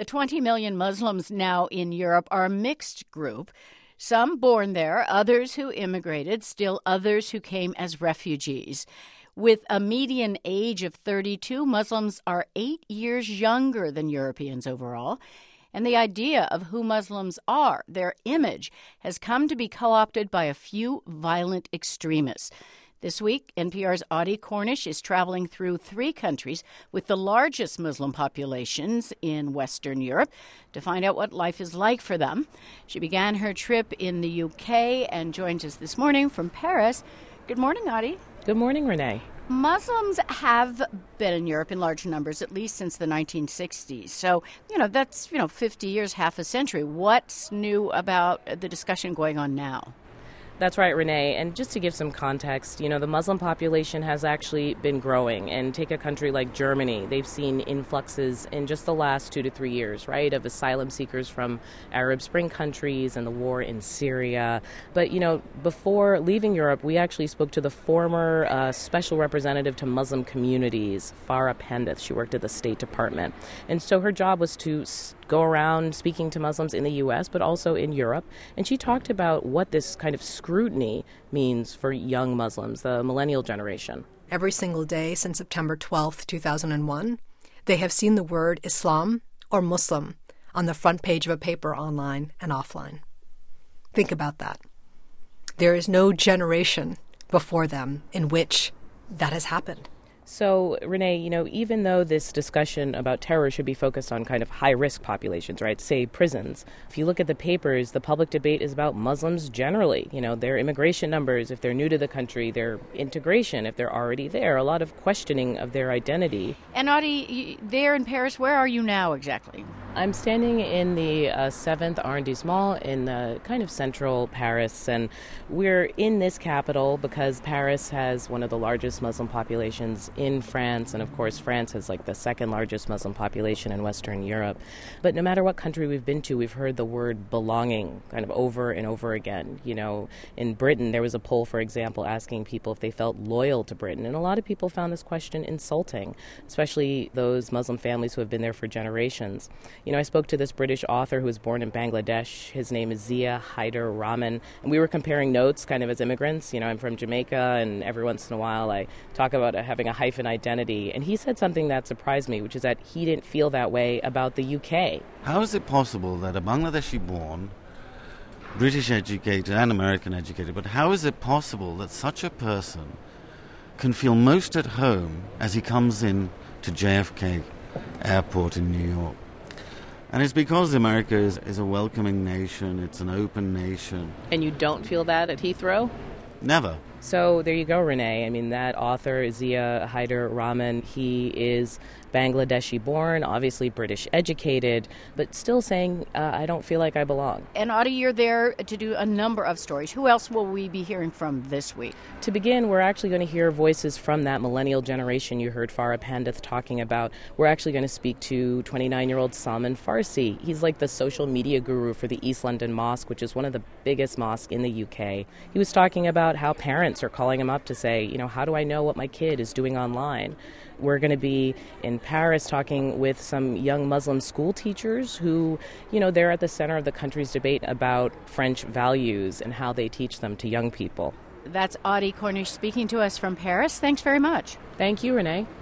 The 20 million Muslims now in Europe are a mixed group. Some born there, others who immigrated, still others who came as refugees. With a median age of 32, Muslims are 8 years younger than Europeans overall. And the idea of who Muslims are, their image, has come to be co-opted by a few violent extremists. This week, NPR's Audie Cornish is traveling through 3 countries with the largest Muslim populations in Western Europe to find out what life is like for them. She began her trip in the UK and joins us this morning from Paris. Good morning, Audie. Good morning, Renee. Muslims have been in Europe in large numbers, at least since the 1960s. So, that's, 50 years, half a century. What's new about the discussion going on now? That's right, Renee. And just to give some context, the Muslim population has actually been growing. And take a country like Germany. They've seen influxes in just the last 2 to 3 years, right, of asylum seekers from Arab Spring countries and the war in Syria. But, before leaving Europe, we actually spoke to the former special representative to Muslim communities, Farah Pandith. She worked at the State Department. And so her job was to go around speaking to Muslims in the U.S., but also in Europe. And she talked about what this kind of scrutiny means for young Muslims, the millennial generation. Every single day since September 12th, 2001, they have seen the word Islam or Muslim on the front page of a paper online and offline. Think about that. There is no generation before them in which that has happened. So, Renee, even though this discussion about terror should be focused on kind of high-risk populations, right, say prisons, if you look at the papers, the public debate is about Muslims generally, their immigration numbers, if they're new to the country, their integration, if they're already there, a lot of questioning of their identity. And Audie, there in Paris, where are you now exactly? I'm standing in the 7th arrondissement in kind of central Paris, and we're in this capital because Paris has one of the largest Muslim populations in France, and of course France has like the second largest Muslim population in Western Europe. But no matter what country we've been to, we've heard the word belonging kind of over and over again. In Britain, there was a poll, for example, asking people if they felt loyal to Britain, and a lot of people found this question insulting, especially those Muslim families who have been there for generations. I spoke to this British author who was born in Bangladesh. His name is Zia Haider Rahman. And we were comparing notes kind of as immigrants. I'm from Jamaica, and every once in a while I talk about having a hyphen identity. And he said something that surprised me, which is that he didn't feel that way about the UK. How is it possible that a Bangladeshi-born, British educated and American educated, but how is it possible that such a person can feel most at home as he comes in to JFK Airport in New York? And it's because America is a welcoming nation, it's an open nation. And you don't feel that at Heathrow? Never. So there you go, Renee. That author, Zia Haider Rahman, he is Bangladeshi-born, obviously British-educated, but still saying, I don't feel like I belong. And Audie, you're there to do a number of stories. Who else will we be hearing from this week? To begin, we're actually going to hear voices from that millennial generation you heard Farah Pandith talking about. We're actually going to speak to 29-year-old Salman Farsi. He's like the social media guru for the East London Mosque, which is one of the biggest mosques in the UK. He was talking about how parents are calling him up to say, how do I know what my kid is doing online? We're going to be in Paris talking with some young Muslim school teachers who, they're at the center of the country's debate about French values and how they teach them to young people. That's Audie Cornish speaking to us from Paris. Thanks very much. Thank you, Renee.